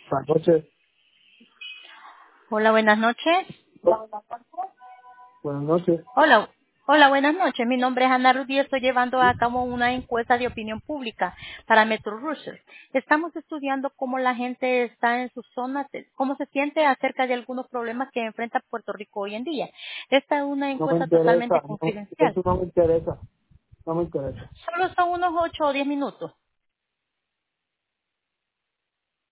Buenas noches. Hola, buenas noches. Buenas noches. Hola, buenas noches. Mi nombre es Ana Ruth y estoy llevando a cabo una encuesta de opinión pública para Metro Research. Estamos estudiando cómo la gente está en sus zonas, cómo se siente acerca de algunos problemas que enfrenta Puerto Rico hoy en día. Esta es una No me encuesta interesa. totalmente No, confidencial. eso no me interesa. No me interesa. Solo son unos 8 o 10 minutos.